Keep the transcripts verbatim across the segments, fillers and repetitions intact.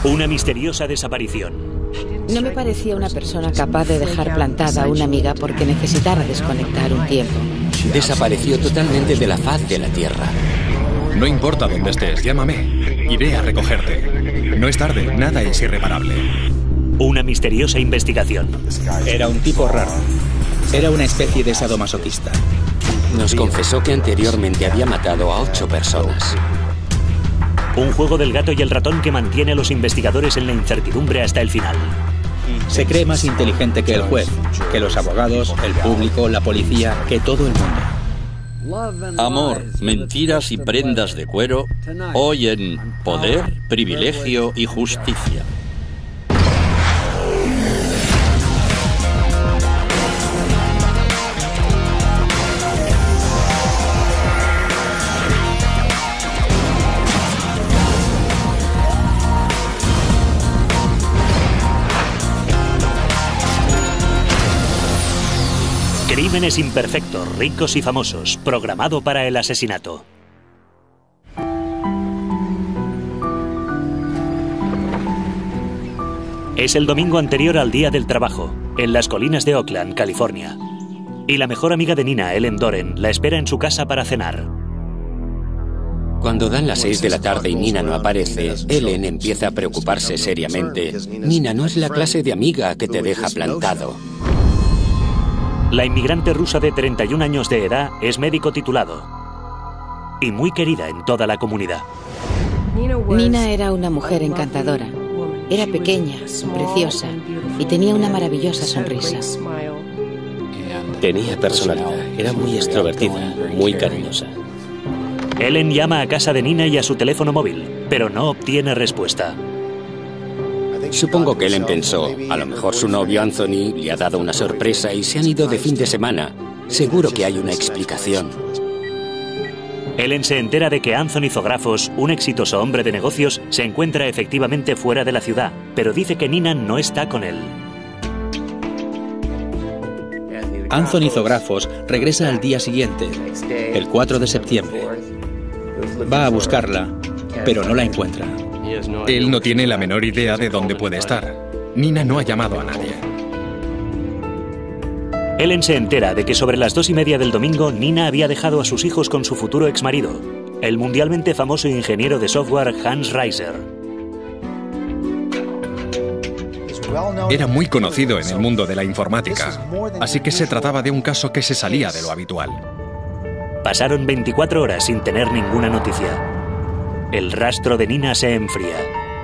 Una misteriosa desaparición. No me parecía una persona capaz de dejar plantada a una amiga porque necesitara desconectar un tiempo. Desapareció totalmente de la faz de la Tierra. No importa dónde estés, llámame. Iré a recogerte. No es tarde, nada es irreparable. Una misteriosa investigación. Era un tipo raro. Era una especie de sadomasoquista. Nos confesó que anteriormente había matado a ocho personas. Un juego del gato y el ratón que mantiene a los investigadores en la incertidumbre hasta el final. Se cree más inteligente que el juez, que los abogados, el público, la policía, que todo el mundo. Amor, mentiras y prendas de cuero, hoy en Poder, Privilegio y Justicia. Crímenes imperfectos, ricos y famosos, programado para el asesinato. Es el domingo anterior al Día del Trabajo, en las colinas de Oakland, California. Y la mejor amiga de Nina, Ellen Doren, la espera en su casa para cenar. Cuando dan las seis de la tarde y Nina no aparece, Ellen empieza a preocuparse seriamente. Nina no es la clase de amiga que te deja plantado. La inmigrante rusa de treinta y un años de edad es médico titulado y muy querida en toda la comunidad. Nina era una mujer encantadora. Era pequeña, preciosa y tenía una maravillosa sonrisa. Tenía personalidad, era muy extrovertida, muy cariñosa. Ellen llama a casa de Nina y a su teléfono móvil, pero no obtiene respuesta. Supongo que Ellen pensó, a lo mejor su novio Anthony le ha dado una sorpresa y se han ido de fin de semana. Seguro que hay una explicación. Ellen se entera de que Anthony Zographos, un exitoso hombre de negocios, se encuentra efectivamente fuera de la ciudad, pero dice que Nina no está con él. Anthony Zographos regresa al día siguiente, el cuatro de septiembre. Va a buscarla, pero no la encuentra. Él no tiene la menor idea de dónde puede estar. Nina no ha llamado a nadie. Ellen se entera de que sobre las dos y media del domingo Nina había dejado a sus hijos con su futuro exmarido, el mundialmente famoso ingeniero de software Hans Reiser. Era muy conocido en el mundo de la informática, así que se trataba de un caso que se salía de lo habitual. Pasaron veinticuatro horas sin tener ninguna noticia. El rastro de Nina se enfría.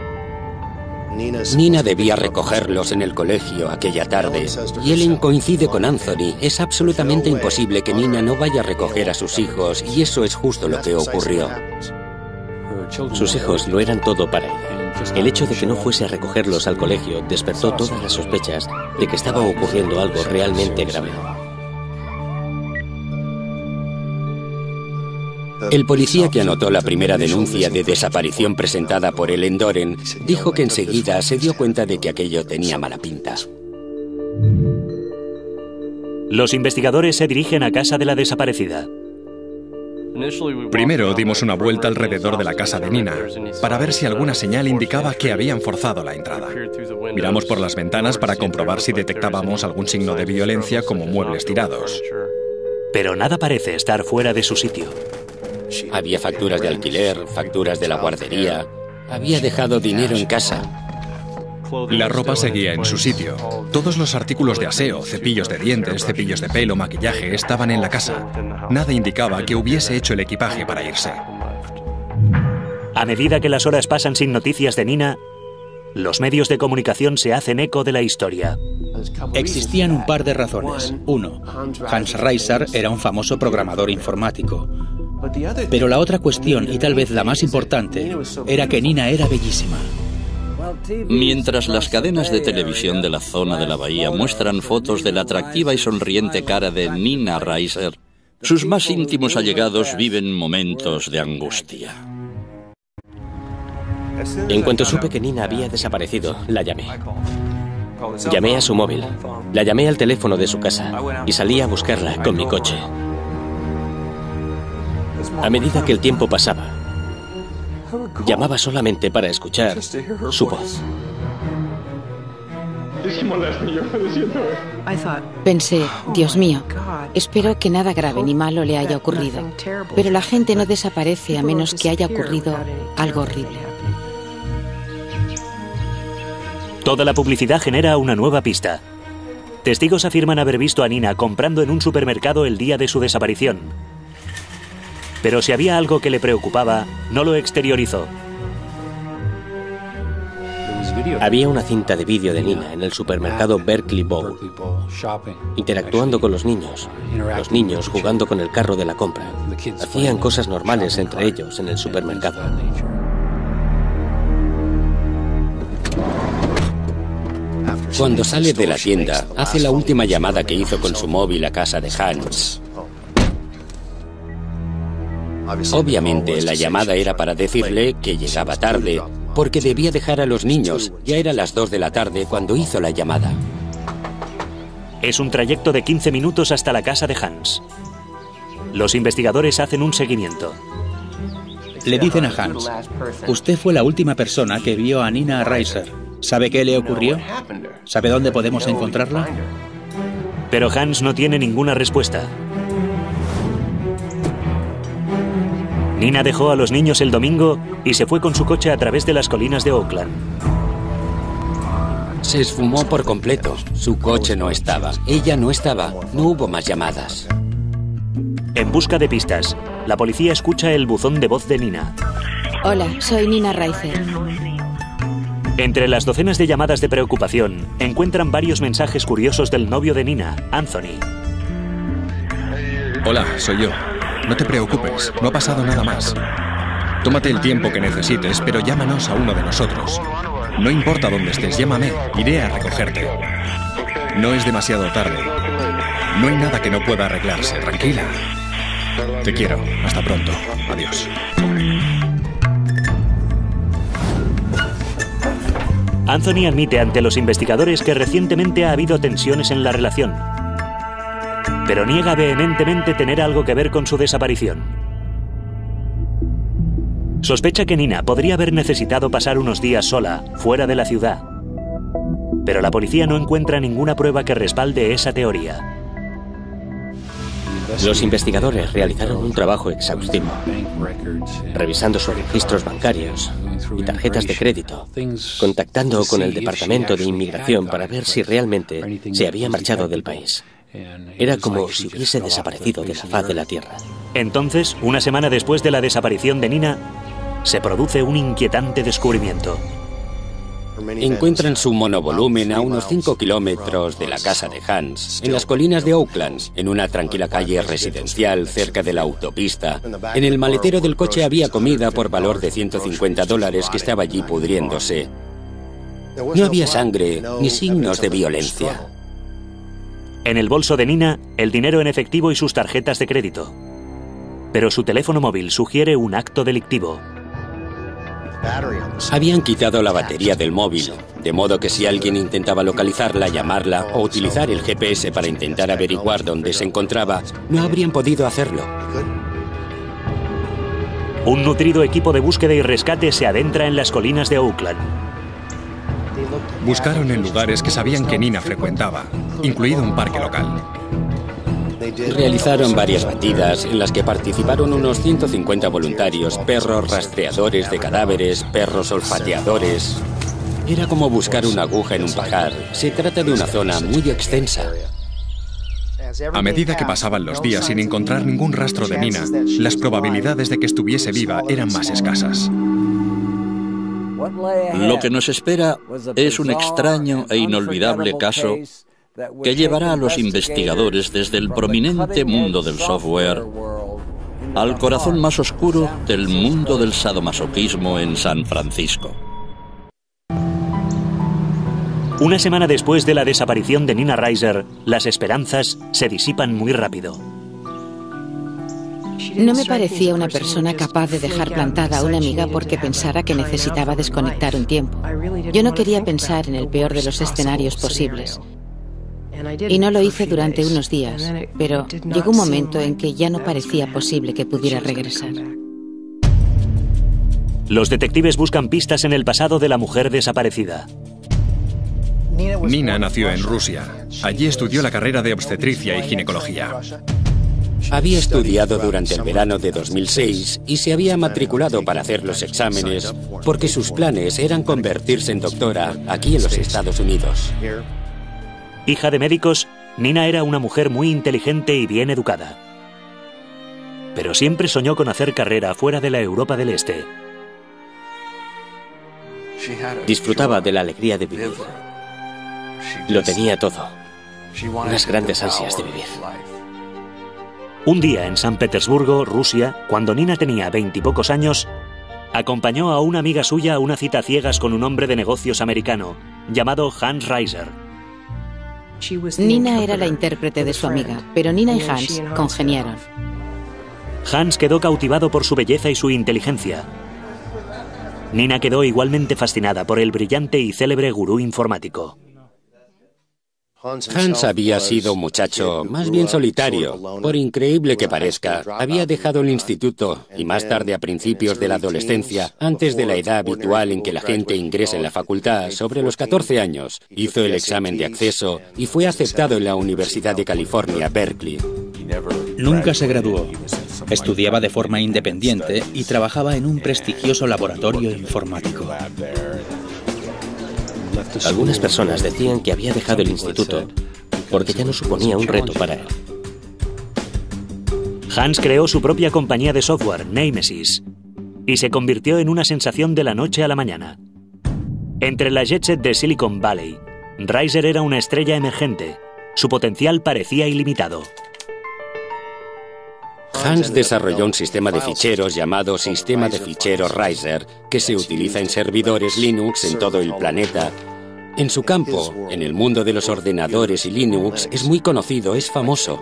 Nina debía recogerlos en el colegio aquella tarde y Ellen coincide con Anthony. Es absolutamente imposible que Nina no vaya a recoger a sus hijos y eso es justo lo que ocurrió. Sus hijos lo eran todo para ella. El hecho de que no fuese a recogerlos al colegio despertó todas las sospechas de que estaba ocurriendo algo realmente grave. El policía que anotó la primera denuncia de desaparición presentada por Ellen Doren dijo que enseguida se dio cuenta de que aquello tenía mala pinta. Los investigadores se dirigen a casa de la desaparecida. Primero dimos una vuelta alrededor de la casa de Nina para ver si alguna señal indicaba que habían forzado la entrada. Miramos por las ventanas para comprobar si detectábamos algún signo de violencia como muebles tirados. Pero nada parece estar fuera de su sitio. Había facturas de alquiler, facturas de la guardería. Había dejado dinero en casa. La ropa seguía en su sitio. Todos los artículos de aseo, cepillos de dientes, cepillos de pelo, maquillaje, estaban en la casa. Nada indicaba que hubiese hecho el equipaje para irse. A medida que las horas pasan sin noticias de Nina, los medios de comunicación se hacen eco de la historia. Existían un par de razones. Uno, Hans Reiser era un famoso programador informático. Pero la otra cuestión, y tal vez la más importante, era que Nina era bellísima. Mientras las cadenas de televisión de la zona de la bahía muestran fotos de la atractiva y sonriente cara de Nina Reiser, sus más íntimos allegados viven momentos de angustia. En cuanto supe que Nina había desaparecido, la llamé. Llamé a su móvil, la llamé al teléfono de su casa y salí a buscarla con mi coche. A medida que el tiempo pasaba, Llamaba solamente para escuchar su voz. Pensé, Dios mío, espero que nada grave ni malo le haya ocurrido. Pero la gente no desaparece a menos que haya ocurrido algo horrible. Toda la publicidad genera una nueva pista. Testigos afirman haber visto a Nina comprando en un supermercado el día de su desaparición. Pero si había algo que le preocupaba, no lo exteriorizó. Había una cinta de vídeo de Nina en el supermercado Berkeley Bowl, interactuando con los niños, los niños jugando con el carro de la compra. Hacían cosas normales entre ellos en el supermercado. Cuando sale de la tienda, hace la última llamada que hizo con su móvil a casa de Hans. Obviamente, la llamada era para decirle que llegaba tarde, porque debía dejar a los niños. Ya era las dos de la tarde cuando hizo la llamada. Es un trayecto de quince minutos hasta la casa de Hans. Los investigadores hacen un seguimiento. Le dicen a Hans, usted fue la última persona que vio a Nina Reiser. ¿Sabe qué le ocurrió? ¿Sabe dónde podemos encontrarla? Pero Hans no tiene ninguna respuesta. Nina dejó a los niños el domingo y se fue con su coche a través de las colinas de Oakland. Se esfumó por completo. Su coche no estaba. Ella no estaba. No hubo más llamadas. En busca de pistas, la policía escucha el buzón de voz de Nina. Hola, soy Nina Reiser. Entre las docenas de llamadas de preocupación, encuentran varios mensajes curiosos del novio de Nina, Anthony. Hola, soy yo. No te preocupes, no ha pasado nada más. Tómate el tiempo que necesites, pero llámanos a uno de nosotros. No importa dónde estés, llámame, iré a recogerte. No es demasiado tarde. No hay nada que no pueda arreglarse, tranquila. Te quiero, hasta pronto, adiós. Anthony admite ante los investigadores que recientemente ha habido tensiones en la relación, pero niega vehementemente tener algo que ver con su desaparición. Sospecha que Nina podría haber necesitado pasar unos días sola, fuera de la ciudad, pero la policía no encuentra ninguna prueba que respalde esa teoría. Los investigadores realizaron un trabajo exhaustivo, revisando sus registros bancarios y tarjetas de crédito, contactando con el Departamento de Inmigración para ver si realmente se había marchado del país. Era como si hubiese desaparecido de la faz de la tierra. Entonces, una semana después de la desaparición de Nina, se produce un inquietante descubrimiento. Encuentran su monovolumen a unos cinco kilómetros de la casa de Hans, en las colinas de Oakland, en una tranquila calle residencial cerca de la autopista. En el maletero del coche había comida por valor de ciento cincuenta dólares que estaba allí pudriéndose. No había sangre ni signos de violencia. En el bolso de Nina, el dinero en efectivo y sus tarjetas de crédito. Pero su teléfono móvil sugiere un acto delictivo. Habían quitado la batería del móvil, de modo que si alguien intentaba localizarla, llamarla o utilizar el G P S para intentar averiguar dónde se encontraba, no habrían podido hacerlo. Un nutrido equipo de búsqueda y rescate se adentra en las colinas de Oakland. Buscaron en lugares que sabían que Nina frecuentaba, incluido un parque local. Realizaron varias batidas en las que participaron unos ciento cincuenta voluntarios, perros rastreadores de cadáveres, perros olfateadores. Era como buscar una aguja en un pajar. Se trata de una zona muy extensa. A medida que pasaban los días sin encontrar ningún rastro de Nina, las probabilidades de que estuviese viva eran más escasas. Lo que nos espera es un extraño e inolvidable caso que llevará a los investigadores desde el prominente mundo del software al corazón más oscuro del mundo del sadomasoquismo en San Francisco. Una semana después de la desaparición de Nina Reiser, las esperanzas se disipan muy rápido. No me parecía una persona capaz de dejar plantada a una amiga porque pensara que necesitaba desconectar un tiempo. Yo no quería pensar en el peor de los escenarios posibles. Y no lo hice durante unos días, pero llegó un momento en que ya no parecía posible que pudiera regresar. Los detectives buscan pistas en el pasado de la mujer desaparecida. Nina nació en Rusia. Allí estudió la carrera de obstetricia y ginecología. Había estudiado durante el verano de dos mil seis y se había matriculado para hacer los exámenes porque sus planes eran convertirse en doctora aquí en los Estados Unidos. Hija de médicos, Nina era una mujer muy inteligente y bien educada. Pero siempre soñó con hacer carrera fuera de la Europa del Este. Disfrutaba de la alegría de vivir. Lo tenía todo. Unas grandes ansias de vivir. Un día en San Petersburgo, Rusia, cuando Nina tenía veintipocos años, acompañó a una amiga suya a una cita a ciegas con un hombre de negocios americano, llamado Hans Reiser. Nina era la intérprete de su amiga, pero Nina y Hans congeniaron. Hans quedó cautivado por su belleza y su inteligencia. Nina quedó igualmente fascinada por el brillante y célebre gurú informático. Hans había sido un muchacho más bien solitario. Por increíble que parezca, había dejado el instituto y más tarde, a principios de la adolescencia, antes de la edad habitual en que la gente ingresa en la facultad, sobre los catorce años, hizo el examen de acceso y fue aceptado en la Universidad de California, Berkeley. Nunca se graduó. Estudiaba de forma independiente y trabajaba en un prestigioso laboratorio informático. Algunas personas decían que había dejado el instituto porque ya no suponía un reto para él. Hans creó su propia compañía de software, Nemesis, y se convirtió en una sensación de la noche a la mañana. Entre la jet set de Silicon Valley, Reiser era una estrella emergente. Su potencial parecía ilimitado. Hans desarrolló un sistema de ficheros llamado Sistema de Ficheros Reiser, que se utiliza en servidores Linux en todo el planeta. En su campo, en el mundo de los ordenadores y Linux, es muy conocido, es famoso.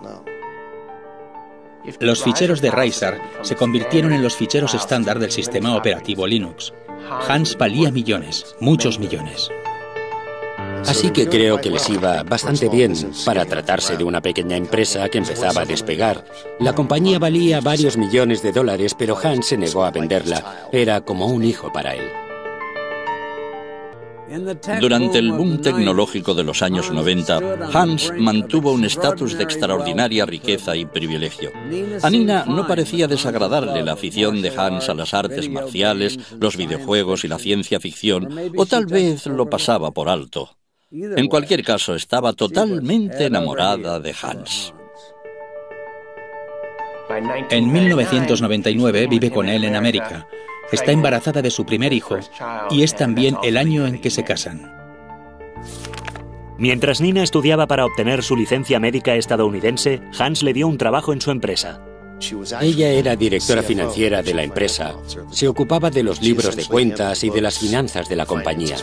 Los ficheros de Reiser se convirtieron en los ficheros estándar del sistema operativo Linux. Hans valía millones, muchos millones. Así que creo que les iba bastante bien para tratarse de una pequeña empresa que empezaba a despegar. La compañía valía varios millones de dólares, pero Hans se negó a venderla. Era como un hijo para él. Durante el boom tecnológico de los años noventa, Hans mantuvo un estatus de extraordinaria riqueza y privilegio. A Nina no parecía desagradarle la afición de Hans a las artes marciales, los videojuegos y la ciencia ficción, o tal vez lo pasaba por alto. En cualquier caso, estaba totalmente enamorada de Hans. En mil novecientos noventa y nueve vive con él en América. Está embarazada de su primer hijo y es también el año en que se casan. Mientras Nina estudiaba para obtener su licencia médica estadounidense, Hans le dio un trabajo en su empresa. Ella era directora financiera de la empresa. Se ocupaba de los libros de cuentas y de las finanzas de la compañía.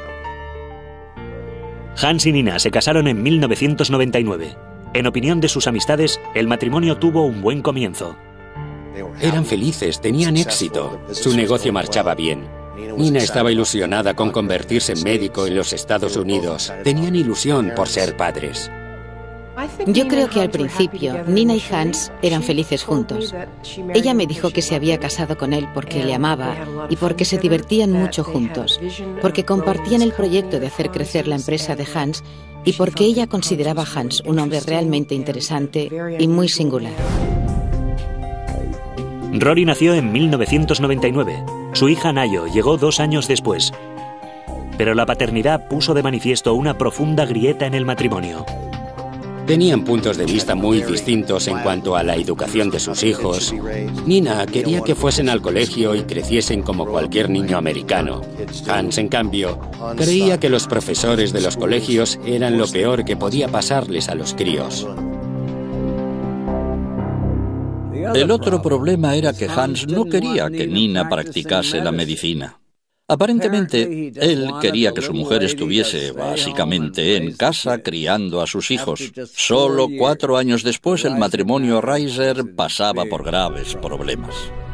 Hans y Nina se casaron en mil novecientos noventa y nueve. En opinión de sus amistades, el matrimonio tuvo un buen comienzo. Eran felices, tenían éxito. Su negocio marchaba bien. Nina estaba ilusionada con convertirse en médico en los Estados Unidos. Tenían ilusión por ser padres. Yo creo que al principio Nina y Hans eran felices juntos. Ella me dijo que se había casado con él porque le amaba y porque se divertían mucho juntos, porque compartían el proyecto de hacer crecer la empresa de Hans y porque ella consideraba a Hans un hombre realmente interesante y muy singular. Rory nació en mil novecientos noventa y nueve. Su hija Nayo llegó dos años después. Pero la paternidad puso de manifiesto una profunda grieta en el matrimonio. Tenían puntos de vista muy distintos en cuanto a la educación de sus hijos. Nina quería que fuesen al colegio y creciesen como cualquier niño americano. Hans, en cambio, creía que los profesores de los colegios eran lo peor que podía pasarles a los críos. El otro problema era que Hans no quería que Nina practicase la medicina. Aparentemente, él quería que su mujer estuviese básicamente en casa criando a sus hijos. Solo cuatro años después, el matrimonio Reiser pasaba por graves problemas.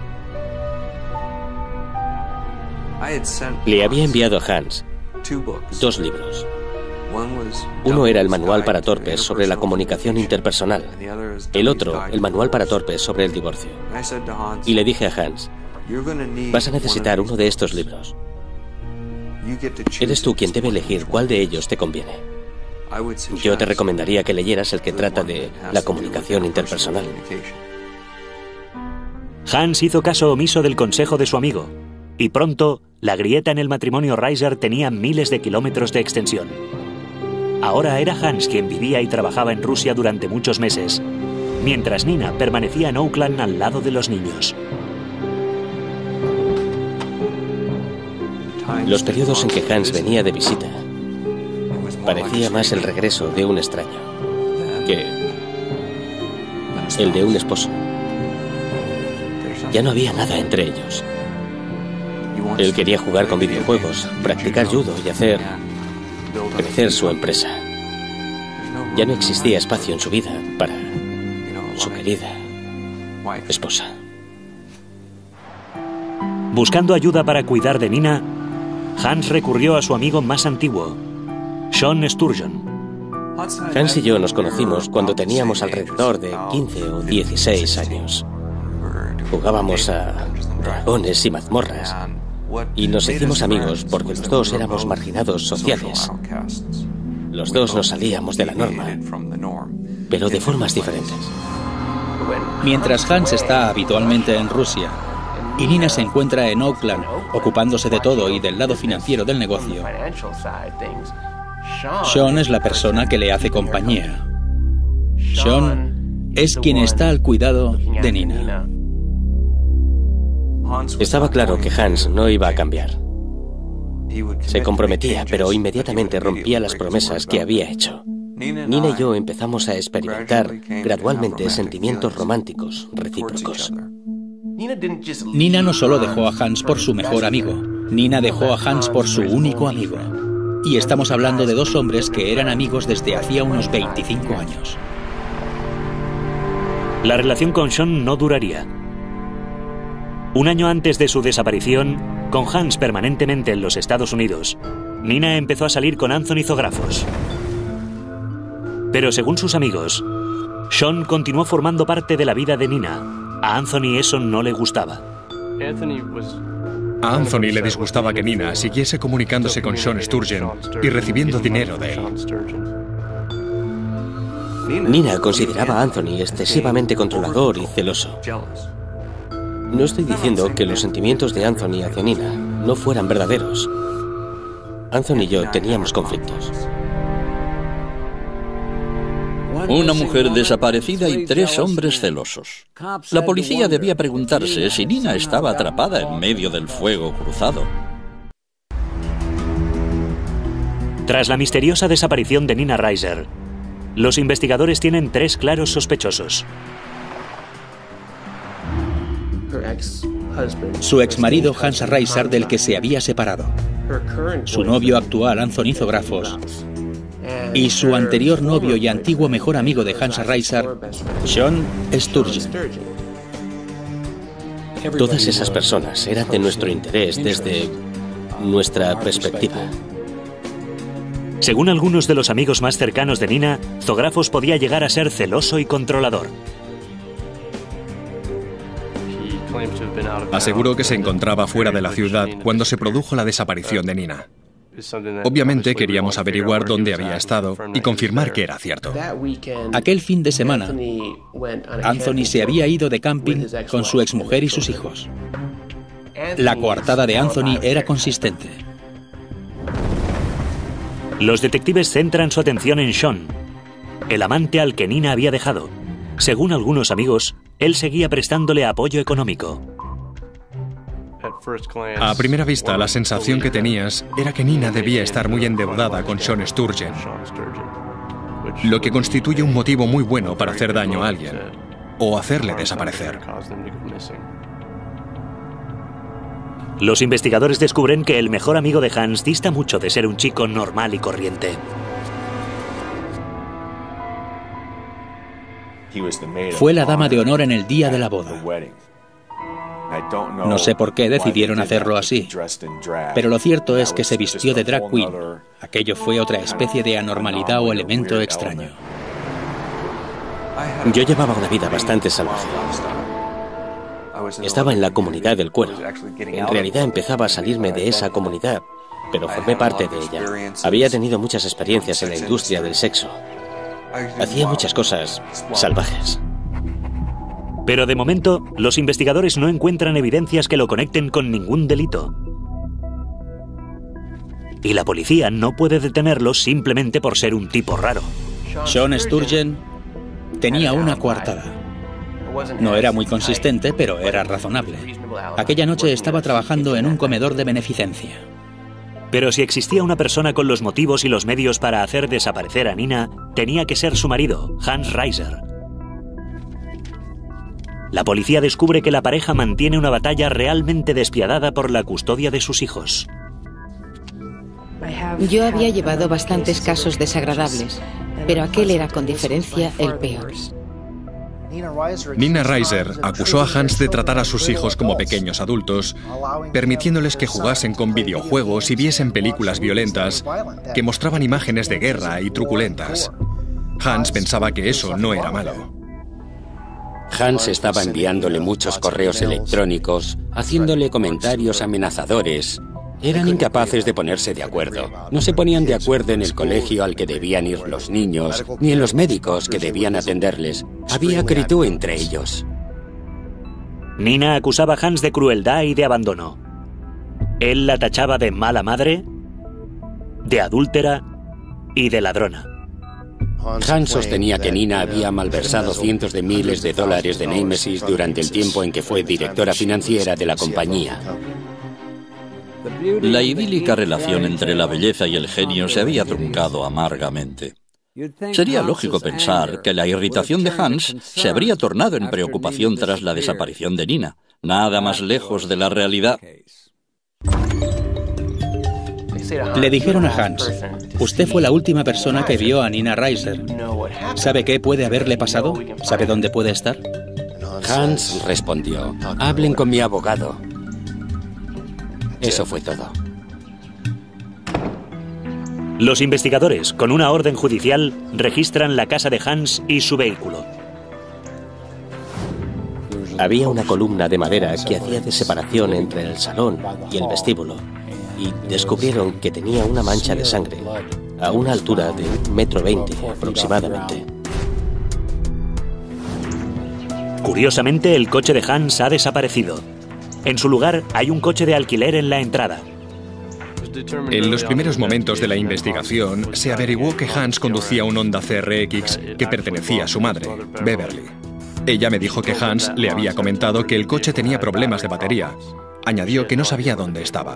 Le había enviado a Hans dos libros. Uno era el manual para torpes sobre la comunicación interpersonal. El otro, el manual para torpes sobre el divorcio. Y le dije a Hans, Vas a necesitar uno de estos libros. Eres tú quien debe elegir cuál de ellos te conviene. Yo te recomendaría que leyeras el que trata de la comunicación interpersonal. Hans hizo caso omiso del consejo de su amigo, y pronto la grieta en el matrimonio Reiser tenía miles de kilómetros de extensión. Ahora era Hans quien vivía y trabajaba en Rusia durante muchos meses, mientras Nina permanecía en Oakland al lado de los niños. Los periodos en que Hans venía de visita parecía más el regreso de un extraño que el de un esposo. Ya no había nada entre ellos. Él quería jugar con videojuegos, practicar judo y hacer crecer su empresa. Ya no existía espacio en su vida para su querida esposa. Buscando ayuda para cuidar de Nina, Hans recurrió a su amigo más antiguo, Sean Sturgeon. Hans y yo nos conocimos cuando teníamos alrededor de quince o dieciséis años. Jugábamos a dragones y mazmorras y nos hicimos amigos porque los dos éramos marginados sociales. Los dos nos salíamos de la norma, pero de formas diferentes. Mientras Hans está habitualmente en Rusia y Nina se encuentra en Oakland, ocupándose de todo y del lado financiero del negocio, Sean es la persona que le hace compañía. Sean es quien está al cuidado de Nina. Estaba claro que Hans no iba a cambiar. Se comprometía, pero inmediatamente rompía las promesas que había hecho. Nina y yo empezamos a experimentar gradualmente sentimientos románticos recíprocos. Nina no solo dejó a Hans por su mejor amigo, Nina dejó a Hans por su único amigo. Y estamos hablando de dos hombres que eran amigos desde hacía unos veinticinco años. La relación con Sean no duraría. Un año antes de su desaparición, con Hans permanentemente en los Estados Unidos, Nina empezó a salir con Anthony Zographos. Pero según sus amigos, Sean continuó formando parte de la vida de Nina. A Anthony eso no le gustaba. A Anthony le disgustaba que Nina siguiese comunicándose con Sean Sturgeon y recibiendo dinero de él. Nina consideraba a Anthony excesivamente controlador y celoso. No estoy diciendo que los sentimientos de Anthony hacia Nina no fueran verdaderos. Anthony y yo teníamos conflictos. Una mujer desaparecida y tres hombres celosos. La policía debía preguntarse si Nina estaba atrapada en medio del fuego cruzado. Tras la misteriosa desaparición de Nina Reiser, los investigadores tienen tres claros sospechosos. Su exmarido Hans Reiser, del que se había separado, su novio actual Anthony Zographos y su anterior novio y antiguo mejor amigo de Hans Reiser, Sean Sturgeon. Todas esas personas eran de nuestro interés desde nuestra perspectiva. Según algunos de los amigos más cercanos de Nina, Zographos podía llegar a ser celoso y controlador. Aseguró que se encontraba fuera de la ciudad cuando se produjo la desaparición de Nina. Obviamente queríamos averiguar dónde había estado y confirmar que era cierto. Aquel fin de semana, Anthony se había ido de camping con su exmujer y sus hijos. La coartada de Anthony era consistente. Los detectives centran su atención en Sean, el amante al que Nina había dejado. Según algunos amigos, él seguía prestándole apoyo económico. A primera vista, la sensación que tenías era que Nina debía estar muy endeudada con Sean Sturgeon, lo que constituye un motivo muy bueno para hacer daño a alguien o hacerle desaparecer. Los investigadores descubren que el mejor amigo de Hans dista mucho de ser un chico normal y corriente. Fue la dama de honor en el día de la boda. No sé por qué decidieron hacerlo así, pero lo cierto es que se vistió de drag queen. Aquello fue otra especie de anormalidad o elemento extraño. Yo llevaba una vida bastante salvaje. Estaba en la comunidad del cuero. En realidad empezaba a salirme de esa comunidad, pero formé parte de ella. Había tenido muchas experiencias en la industria del sexo. Hacía muchas cosas salvajes. Pero de momento, los investigadores no encuentran evidencias que lo conecten con ningún delito. Y la policía no puede detenerlo simplemente por ser un tipo raro. Sean Sturgeon tenía una coartada. No era muy consistente, pero era razonable. Aquella noche estaba trabajando en un comedor de beneficencia. Pero si existía una persona con los motivos y los medios para hacer desaparecer a Nina, tenía que ser su marido, Hans Reiser. La policía descubre que la pareja mantiene una batalla realmente despiadada por la custodia de sus hijos. Yo había llevado bastantes casos desagradables, pero aquel era con diferencia el peor. Nina Reiser acusó a Hans de tratar a sus hijos como pequeños adultos, permitiéndoles que jugasen con videojuegos y viesen películas violentas que mostraban imágenes de guerra y truculentas. Hans pensaba que eso no era malo. Hans estaba enviándole muchos correos electrónicos, haciéndole comentarios amenazadores. Eran incapaces de ponerse de acuerdo. No se ponían de acuerdo en el colegio al que debían ir los niños, ni en los médicos que debían atenderles. Había acritud entre ellos. Nina acusaba a Hans de crueldad y de abandono. Él la tachaba de mala madre, de adúltera y de ladrona. Hans sostenía que Nina había malversado cientos de miles de dólares de Nemesis durante el tiempo en que fue directora financiera de la compañía. La idílica relación entre la belleza y el genio se había truncado amargamente. Sería lógico pensar que la irritación de Hans se habría tornado en preocupación tras la desaparición de Nina. Nada más lejos de la realidad. Le dijeron a Hans: usted fue la última persona que vio a Nina Reiser. ¿Sabe qué puede haberle pasado? ¿Sabe dónde puede estar? Hans respondió: hablen con mi abogado. Eso fue todo. Los investigadores, con una orden judicial, registran la casa de Hans y su vehículo. Había una columna de madera que hacía de separación entre el salón y el vestíbulo, y descubrieron que tenía una mancha de sangre a una altura de un metro veinte aproximadamente. Curiosamente, el coche de Hans ha desaparecido. En su lugar hay un coche de alquiler en la entrada. En los primeros momentos de la investigación, se averiguó que Hans conducía un Honda C R X que pertenecía a su madre, Beverly. Ella me dijo que Hans le había comentado que el coche tenía problemas de batería. Añadió que no sabía dónde estaba.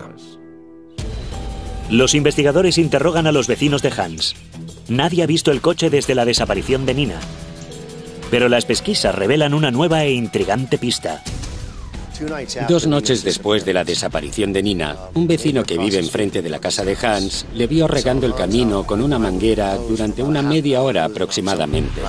Los investigadores interrogan a los vecinos de Hans. Nadie ha visto el coche desde la desaparición de Nina. Pero las pesquisas revelan una nueva e intrigante pista. Dos noches después de la desaparición de Nina, un vecino que vive enfrente de la casa de Hans le vio regando el camino con una manguera durante una media hora aproximadamente.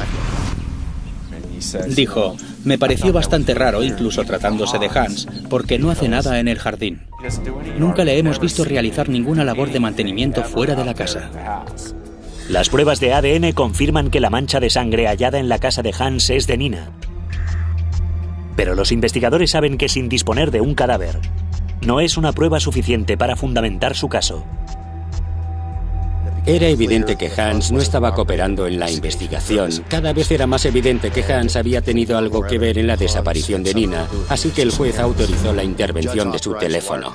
Dijo: me pareció bastante raro, incluso tratándose de Hans, porque no hace nada en el jardín. Nunca le hemos visto realizar ninguna labor de mantenimiento fuera de la casa. Las pruebas de A D N confirman que la mancha de sangre hallada en la casa de Hans es de Nina. Pero los investigadores saben que sin disponer de un cadáver, no es una prueba suficiente para fundamentar su caso. Era evidente que Hans no estaba cooperando en la investigación. Cada vez era más evidente que Hans había tenido algo que ver en la desaparición de Nina, así que el juez autorizó la intervención de su teléfono.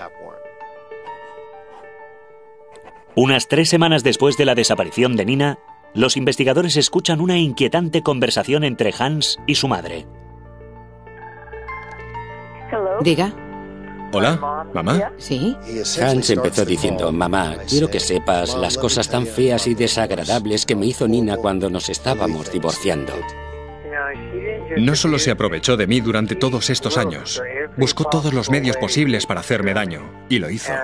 Unas tres semanas después de la desaparición de Nina, los investigadores escuchan una inquietante conversación entre Hans y su madre. Diga. Hola, ¿mamá? Sí. Hans empezó diciendo: mamá, quiero que sepas las cosas tan feas y desagradables que me hizo Nina cuando nos estábamos divorciando. No solo se aprovechó de mí durante todos estos años, buscó todos los medios posibles para hacerme daño, y lo hizo.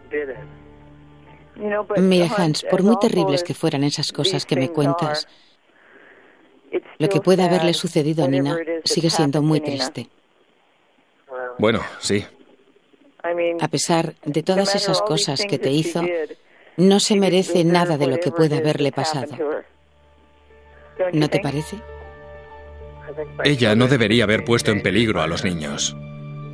Mira, Hans, por muy terribles que fueran esas cosas que me cuentas, lo que puede haberle sucedido a Nina sigue siendo muy triste. Bueno, sí. A pesar de todas esas cosas que te hizo, no se merece nada de lo que puede haberle pasado. ¿No te parece? Ella no debería haber puesto en peligro a los niños.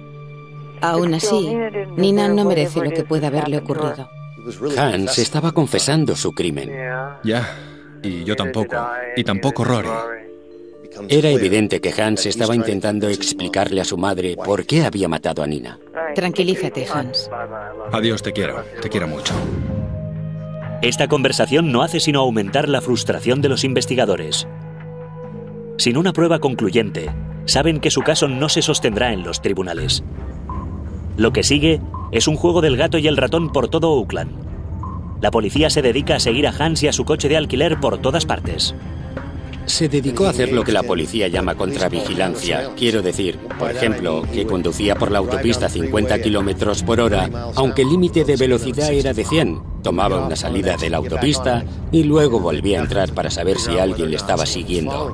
Aún así, Nina no merece lo que pueda haberle ocurrido. Hans estaba confesando su crimen. Ya, y yo tampoco. Y tampoco Rory. Era evidente que Hans estaba intentando explicarle a su madre por qué había matado a Nina. Tranquilízate, Hans. Adiós, te quiero. Te quiero mucho. Esta conversación no hace sino aumentar la frustración de los investigadores. Sin una prueba concluyente, saben que su caso no se sostendrá en los tribunales. Lo que sigue es un juego del gato y el ratón por todo Oakland. La policía se dedica a seguir a Hans y a su coche de alquiler por todas partes. Se dedicó a hacer lo que la policía llama contravigilancia. Quiero decir, por ejemplo, que conducía por la autopista a cincuenta kilómetros por hora, aunque el límite de velocidad era de cien. Tomaba una salida de la autopista y luego volvía a entrar para saber si alguien le estaba siguiendo.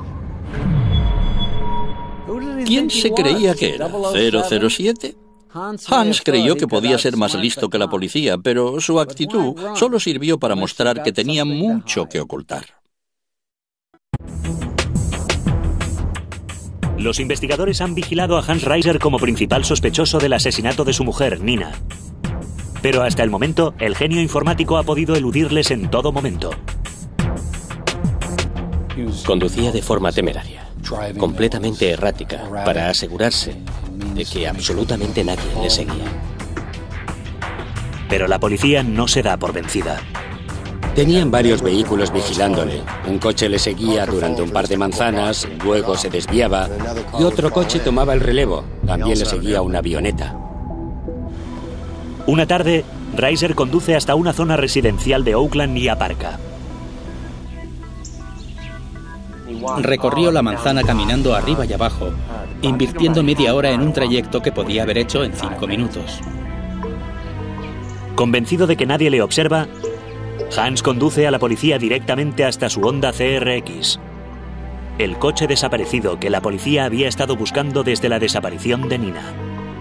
¿Quién se creía que era? ¿cero cero siete? Hans creyó que podía ser más listo que la policía, pero su actitud solo sirvió para mostrar que tenía mucho que ocultar. Los investigadores han vigilado a Hans Reiser como principal sospechoso del asesinato de su mujer, Nina. Pero hasta el momento, el genio informático ha podido eludirles en todo momento. Conducía de forma temeraria, completamente errática, para asegurarse de que absolutamente nadie le seguía. Pero la policía no se da por vencida. Tenían varios vehículos vigilándole. Un coche le seguía durante un par de manzanas, luego se desviaba y otro coche tomaba el relevo. También le seguía una avioneta. Una tarde, Reiser conduce hasta una zona residencial de Oakland y aparca. Recorrió la manzana caminando arriba y abajo, invirtiendo media hora en un trayecto que podía haber hecho en cinco minutos. Convencido de que nadie le observa, Hans conduce a la policía directamente hasta su Honda C R X, el coche desaparecido que la policía había estado buscando desde la desaparición de Nina.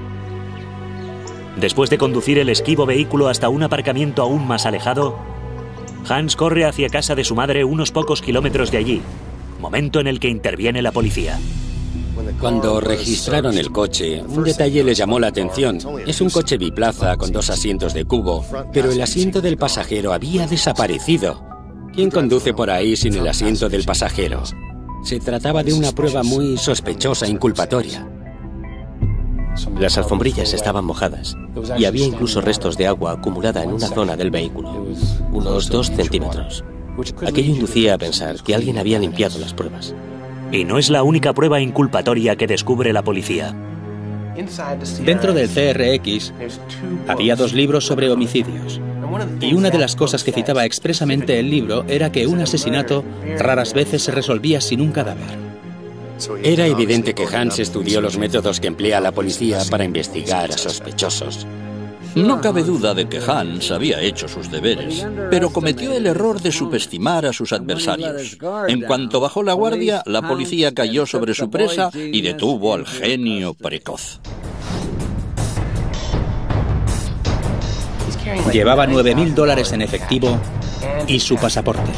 Después de conducir el esquivo vehículo hasta un aparcamiento aún más alejado, Hans corre hacia casa de su madre unos pocos kilómetros de allí, momento en el que interviene la policía. Cuando registraron el coche, un detalle les llamó la atención. Es un coche biplaza con dos asientos de cubo, pero el asiento del pasajero había desaparecido. ¿Quién conduce por ahí sin el asiento del pasajero? Se trataba de una prueba muy sospechosa e inculpatoria. Las alfombrillas estaban mojadas y había incluso restos de agua acumulada en una zona del vehículo, unos dos centímetros. Aquello inducía a pensar que alguien había limpiado las pruebas. Y no es la única prueba inculpatoria que descubre la policía. Dentro del C R X había dos libros sobre homicidios. Y una de las cosas que citaba expresamente el libro era que un asesinato raras veces se resolvía sin un cadáver. Era evidente que Hans estudió los métodos que emplea la policía para investigar a sospechosos. No cabe duda de que Hans había hecho sus deberes, pero cometió el error de subestimar a sus adversarios. En cuanto bajó la guardia, la policía cayó sobre su presa y detuvo al genio precoz. Llevaba nueve mil dólares en efectivo y su pasaporte.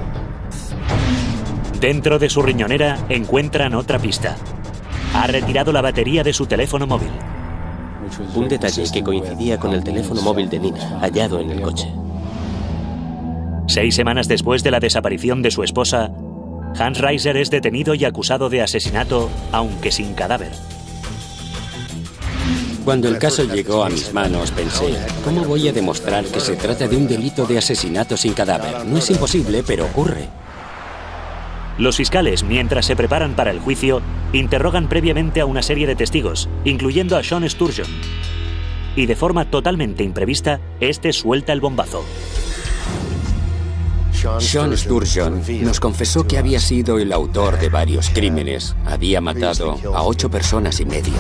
Dentro de su riñonera encuentran otra pista. Ha retirado la batería de su teléfono móvil. Un detalle que coincidía con el teléfono móvil de Nina, hallado en el coche. Seis semanas después de la desaparición de su esposa, Hans Reiser es detenido y acusado de asesinato, aunque sin cadáver. Cuando el caso llegó a mis manos, pensé, ¿cómo voy a demostrar que se trata de un delito de asesinato sin cadáver? No es imposible, pero ocurre. Los fiscales, mientras se preparan para el juicio, interrogan previamente a una serie de testigos, incluyendo a Sean Sturgeon. Y de forma totalmente imprevista, este suelta el bombazo. Sean Sturgeon nos confesó que había sido el autor de varios crímenes. Había matado a ocho personas y media.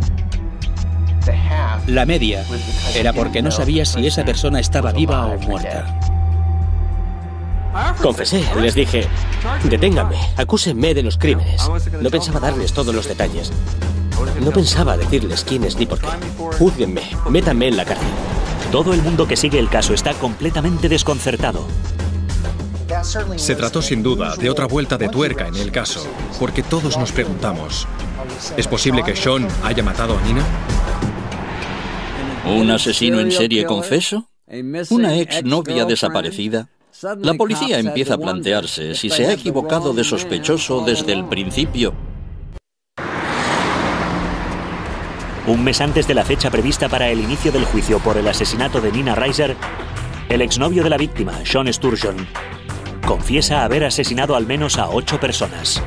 La media era porque no sabía si esa persona estaba viva o muerta. Confesé, les dije, deténganme, acúsenme de los crímenes. No pensaba darles todos los detalles. No pensaba decirles quiénes ni por qué. Júzguenme, métanme en la cárcel. Todo el mundo que sigue el caso está completamente desconcertado. Se trató sin duda de otra vuelta de tuerca en el caso, porque todos nos preguntamos, ¿es posible que Sean haya matado a Nina? ¿Un asesino en serie confeso? ¿Una ex novia desaparecida? La policía empieza a plantearse si se ha equivocado de sospechoso desde el principio. Un mes antes de la fecha prevista para el inicio del juicio por el asesinato de Nina Reiser, el exnovio de la víctima, Sean Sturgeon, confiesa haber asesinado al menos a ocho personas.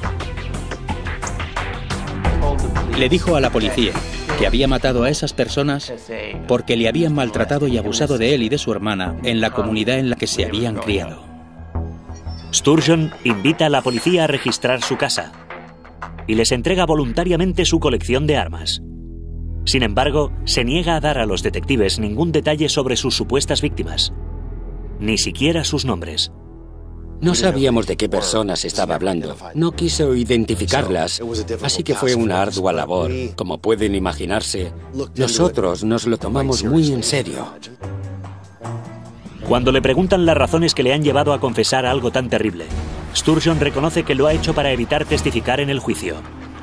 Le dijo a la policía que había matado a esas personas porque le habían maltratado y abusado de él y de su hermana en la comunidad en la que se habían criado. Sturgeon invita a la policía a registrar su casa y les entrega voluntariamente su colección de armas. Sin embargo, se niega a dar a los detectives ningún detalle sobre sus supuestas víctimas, ni siquiera sus nombres. No sabíamos de qué personas estaba hablando. No quiso identificarlas, así que fue una ardua labor. Como pueden imaginarse, nosotros nos lo tomamos muy en serio. Cuando le preguntan las razones que le han llevado a confesar algo tan terrible, Sturgeon reconoce que lo ha hecho para evitar testificar en el juicio.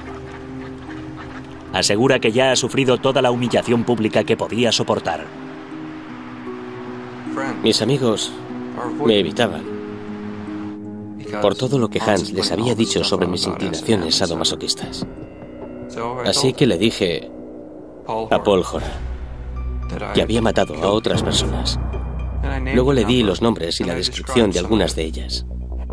Asegura que ya ha sufrido toda la humillación pública que podía soportar. Mis amigos me evitaban por todo lo que Hans les había dicho sobre mis inclinaciones sadomasoquistas. Así que le dije a Paul Horan que había matado a otras personas. Luego le di los nombres y la descripción de algunas de ellas.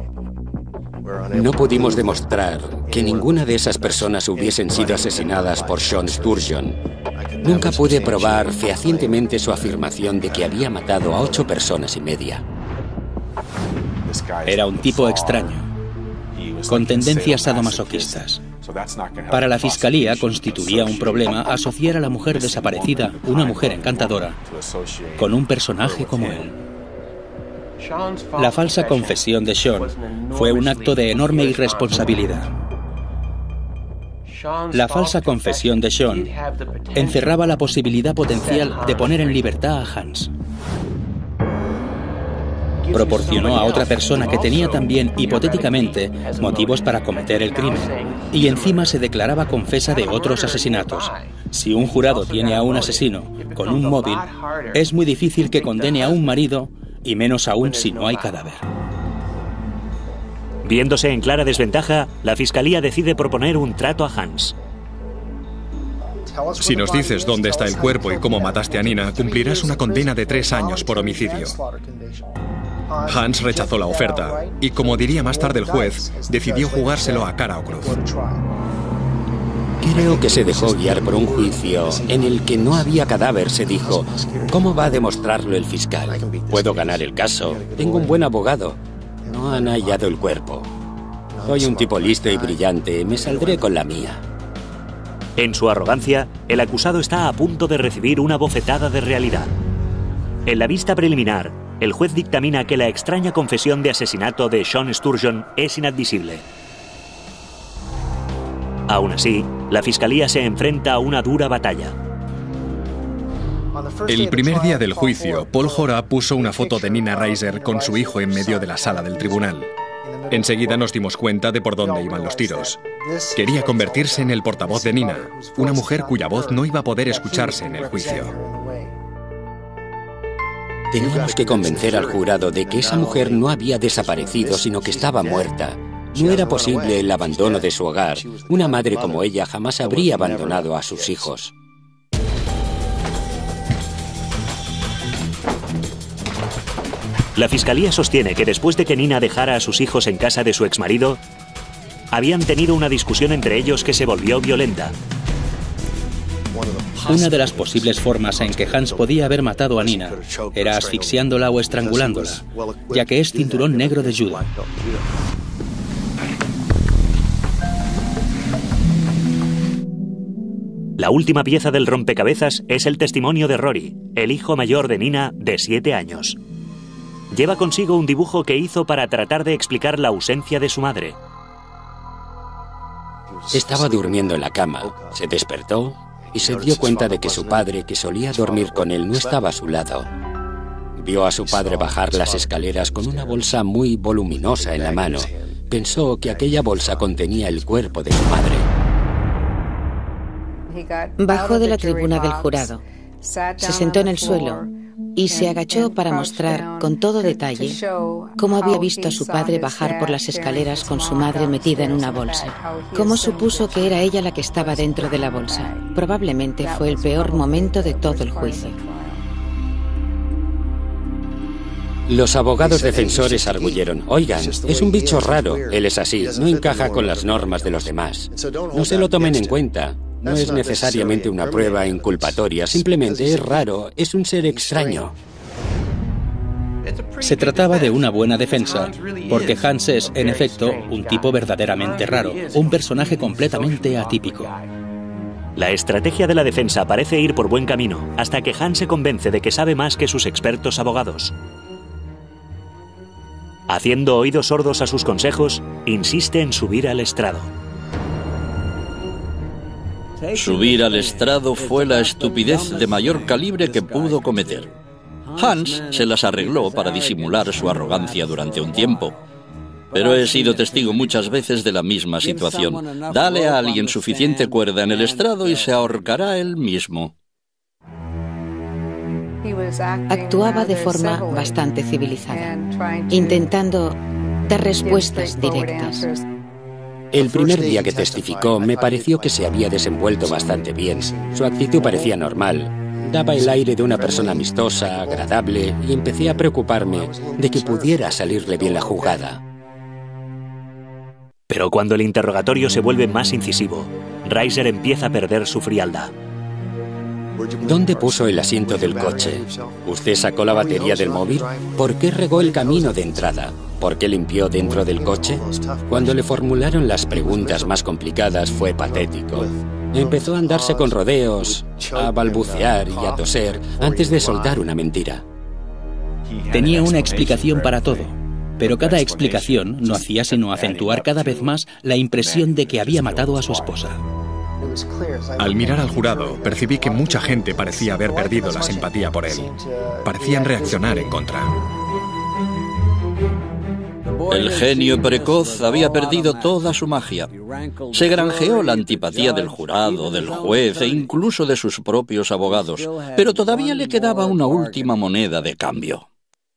No pudimos demostrar que ninguna de esas personas hubiesen sido asesinadas por Sean Sturgeon. Nunca pude probar fehacientemente su afirmación de que había matado a ocho personas y media. Era un tipo extraño, con tendencias sadomasoquistas. Para la fiscalía constituía un problema asociar a la mujer desaparecida, una mujer encantadora, con un personaje como él. La falsa confesión de Sean fue un acto de enorme irresponsabilidad. La falsa confesión de Sean encerraba la posibilidad potencial de poner en libertad a Hans. Proporcionó a otra persona que tenía también, hipotéticamente, motivos para cometer el crimen, y encima se declaraba confesa de otros asesinatos. Si un jurado tiene a un asesino con un móvil, es muy difícil que condene a un marido, y menos aún si no hay cadáver. Viéndose en clara desventaja, la fiscalía decide proponer un trato a Hans. Si nos dices dónde está el cuerpo y cómo mataste a Nina, cumplirás una condena de tres años por homicidio. Hans rechazó la oferta y, como diría más tarde el juez, decidió jugárselo a cara o cruz. Creo que se dejó guiar por un juicio en el que no había cadáver. Se dijo, ¿cómo va a demostrarlo el fiscal? Puedo ganar el caso, tengo un buen abogado. No han hallado el cuerpo. Soy un tipo listo y brillante, me saldré con la mía. En su arrogancia, el acusado está a punto de recibir una bofetada de realidad. En la vista preliminar, el juez dictamina que la extraña confesión de asesinato de Sean Sturgeon es inadmisible. Aún así, la fiscalía se enfrenta a una dura batalla. El primer día del juicio, Paul Horan puso una foto de Nina Reiser con su hijo en medio de la sala del tribunal. Enseguida nos dimos cuenta de por dónde iban los tiros. Quería convertirse en el portavoz de Nina, una mujer cuya voz no iba a poder escucharse en el juicio. Teníamos que convencer al jurado de que esa mujer no había desaparecido, sino que estaba muerta. No era posible el abandono de su hogar. Una madre como ella jamás habría abandonado a sus hijos. La fiscalía sostiene que después de que Nina dejara a sus hijos en casa de su exmarido, habían tenido una discusión entre ellos que se volvió violenta. Una de las posibles formas en que Hans podía haber matado a Nina era asfixiándola o estrangulándola, ya que es cinturón negro de judo. La última pieza del rompecabezas es el testimonio de Rory, el hijo mayor de Nina, de siete años. Lleva consigo un dibujo que hizo para tratar de explicar la ausencia de su madre. Estaba durmiendo en la cama, se despertó y se dio cuenta de que su padre, que solía dormir con él, no estaba a su lado. Vio a su padre bajar las escaleras con una bolsa muy voluminosa en la mano. Pensó que aquella bolsa contenía el cuerpo de su madre. Bajó de la tribuna del jurado Se sentó en el suelo y se agachó para mostrar con todo detalle cómo había visto a su padre bajar por las escaleras con su madre metida en una bolsa. Cómo supuso que era ella la que estaba dentro de la bolsa. Probablemente fue el peor momento de todo el juicio. Los abogados defensores arguyeron: oigan, es un bicho raro, él es así, no encaja con las normas de los demás. No se lo tomen en cuenta. No es necesariamente una prueba inculpatoria, simplemente es raro, es un ser extraño. Se trataba de una buena defensa, porque Hans es, en efecto, un tipo verdaderamente raro, un personaje completamente atípico. La estrategia de la defensa parece ir por buen camino, hasta que Hans se convence de que sabe más que sus expertos abogados. Haciendo oídos sordos a sus consejos, insiste en subir al estrado. Subir al estrado fue la estupidez de mayor calibre que pudo cometer. Hans se las arregló para disimular su arrogancia durante un tiempo. Pero he sido testigo muchas veces de la misma situación. Dale a alguien suficiente cuerda en el estrado y se ahorcará él mismo. Actuaba de forma bastante civilizada, intentando dar respuestas directas. El primer día que testificó me pareció que se había desenvuelto bastante bien. Su actitud parecía normal. Daba el aire de una persona amistosa, agradable, y empecé a preocuparme de que pudiera salirle bien la jugada. Pero cuando el interrogatorio se vuelve más incisivo, Reiser empieza a perder su frialdad. ¿Dónde puso el asiento del coche? ¿Usted sacó la batería del móvil? ¿Por qué regó el camino de entrada? ¿Por qué limpió dentro del coche? Cuando le formularon las preguntas más complicadas fue patético. Empezó a andarse con rodeos, a balbucear y a toser antes de soltar una mentira. Tenía una explicación para todo, pero cada explicación no hacía sino acentuar cada vez más la impresión de que había matado a su esposa. Al mirar al jurado, percibí que mucha gente parecía haber perdido la simpatía por él. Parecían reaccionar en contra. El genio precoz había perdido toda su magia. Se granjeó la antipatía del jurado, del juez e incluso de sus propios abogados, pero todavía le quedaba una última moneda de cambio.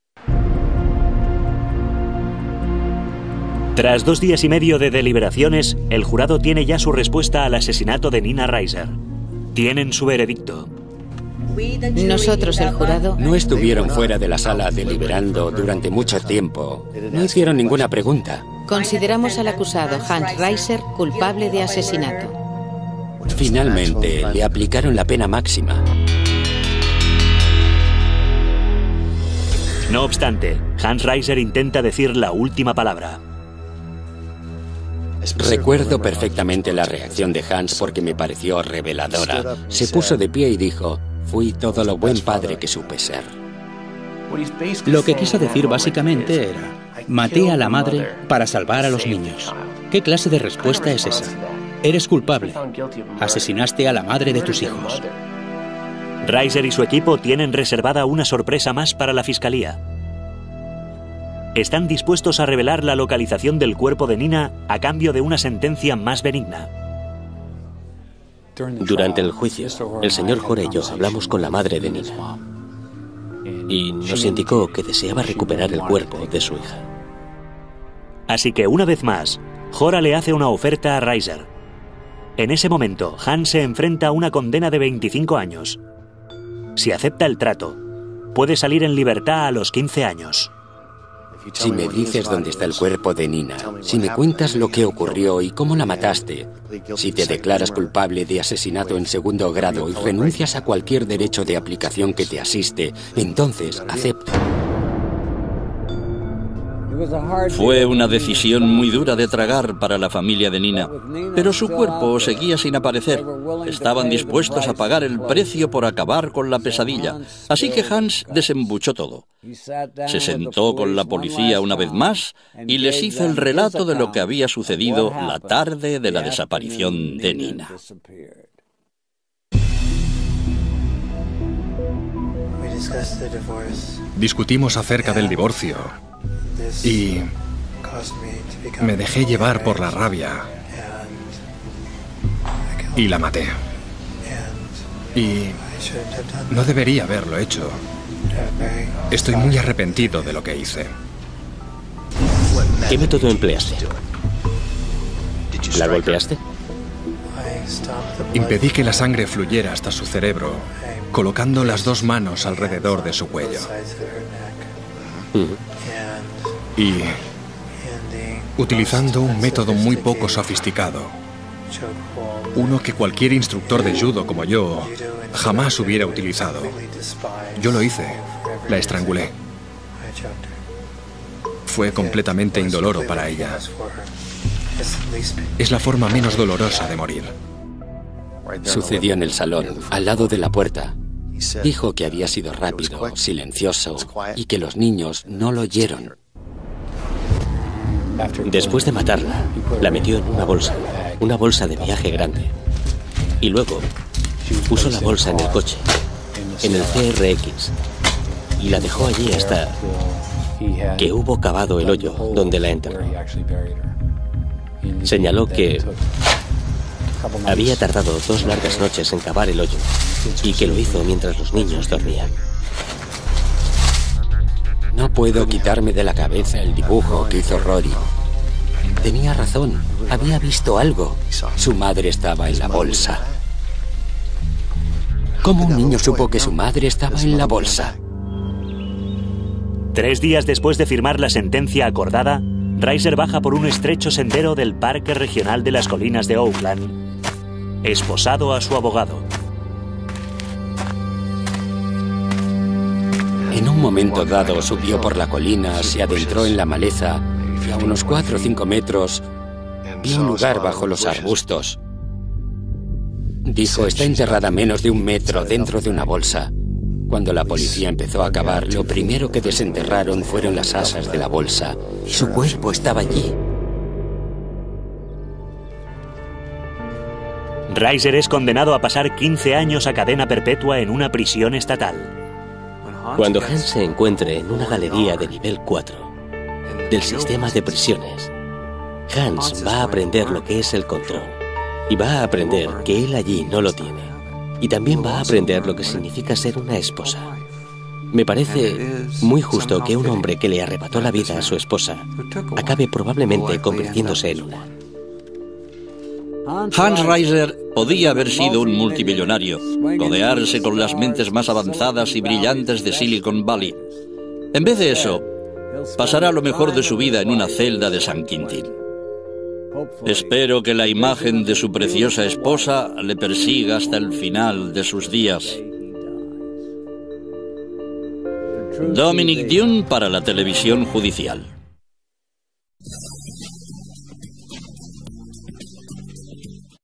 Tras dos días y medio de deliberaciones, el jurado tiene ya su respuesta al asesinato de Nina Reiser. Tienen su veredicto. Nosotros, el jurado... No estuvieron fuera de la sala deliberando durante mucho tiempo. No hicieron ninguna pregunta. Consideramos al acusado Hans Reiser culpable de asesinato. Finalmente, le aplicaron la pena máxima. No obstante, Hans Reiser intenta decir la última palabra. Recuerdo perfectamente la reacción de Hans porque me pareció reveladora. Se puso de pie y dijo: fui todo lo buen padre que supe ser. Lo que quiso decir básicamente era: maté a la madre para salvar a los niños. ¿Qué clase de respuesta es esa? Eres culpable. Asesinaste a la madre de tus hijos. Reiser y su equipo tienen reservada una sorpresa más para la fiscalía. Están dispuestos a revelar la localización del cuerpo de Nina a cambio de una sentencia más benigna. Durante el juicio, el señor Jora y yo hablamos con la madre de Nina y nos indicó que deseaba recuperar el cuerpo de su hija. Así que una vez más, Jora le hace una oferta a Reiser. En ese momento, Hans se enfrenta a una condena de veinticinco años. Si acepta el trato, puede salir en libertad a los quince años. Si me dices dónde está el cuerpo de Nina, si me cuentas lo que ocurrió y cómo la mataste, si te declaras culpable de asesinato en segundo grado y renuncias a cualquier derecho de aplicación que te asiste, entonces acepto. Fue una decisión muy dura de tragar para la familia de Nina, pero su cuerpo seguía sin aparecer. Estaban dispuestos a pagar el precio por acabar con la pesadilla, así que Hans desembuchó todo. Se sentó con la policía una vez más y les hizo el relato de lo que había sucedido la tarde de la desaparición de Nina. Discutimos acerca del divorcio y me dejé llevar por la rabia y la maté. Y No debería haberlo hecho. Estoy muy arrepentido de lo que hice. ¿Qué método empleaste? ¿La golpeaste? Impedí que la sangre fluyera hasta su cerebro, colocando las dos manos alrededor de su cuello. Y utilizando un método muy poco sofisticado. Uno que cualquier instructor de judo como yo jamás hubiera utilizado. Yo lo hice. La estrangulé. Fue completamente indoloro para ella. Es la forma menos dolorosa de morir. Sucedió en el salón, al lado de la puerta. Dijo que había sido rápido, silencioso y que los niños no lo oyeron. Después de matarla, la metió en una bolsa, una bolsa de viaje grande. Y luego puso la bolsa en el coche, en el C R X, y la dejó allí hasta que hubo cavado el hoyo donde la enterró. Señaló que había tardado dos largas noches en cavar el hoyo y que lo hizo mientras los niños dormían. No puedo quitarme de la cabeza el dibujo que hizo Rory. Tenía razón, había visto algo. Su madre estaba en la bolsa. ¿Cómo un niño supo que su madre estaba en la bolsa? Tres días después de firmar la sentencia acordada, Reiser baja por un estrecho sendero del Parque Regional de las Colinas de Oakland, esposado a su abogado. En un momento dado subió por la colina, se adentró en la maleza y a unos cuatro o cinco metros vio un lugar bajo los arbustos. Dijo, está enterrada a menos de un metro dentro de una bolsa. Cuando la policía empezó a cavar, lo primero que desenterraron fueron las asas de la bolsa. Su cuerpo estaba allí. Reiser es condenado a pasar quince años a cadena perpetua en una prisión estatal. Cuando Hans se encuentre en una galería de nivel cuatro del sistema de prisiones, Hans va a aprender lo que es el control y va a aprender que él allí no lo tiene. Y también va a aprender lo que significa ser una esposa. Me parece muy justo que un hombre que le arrebató la vida a su esposa acabe probablemente convirtiéndose en una. Hans Reiser podía haber sido un multimillonario, codearse con las mentes más avanzadas y brillantes de Silicon Valley. En vez de eso, pasará lo mejor de su vida en una celda de San Quintín. Espero que la imagen de su preciosa esposa le persiga hasta el final de sus días. Dominic Dunne para la televisión judicial.